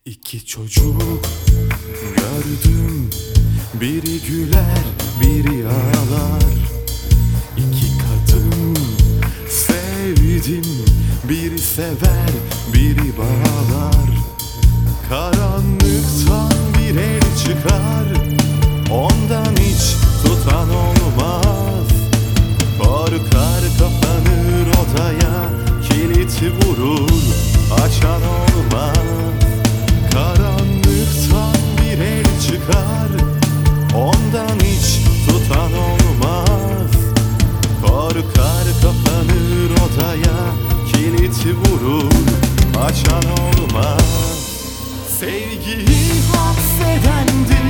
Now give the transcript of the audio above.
İki çocuk gördüm, biri güler, biri ağlar. İki kadın sevdim, biri sever, biri bağlar. Karanlıktan bir el çıkar, ondan hiç tutan olmaz. Korkar kapanır odaya, kilit vurur, açan olmaz. Karanlıktan bir el çıkar, ondan hiç tutan olmaz. Korkar kapanır odaya, kilit vurur, açan olmaz. Sevgiyi hapsedendir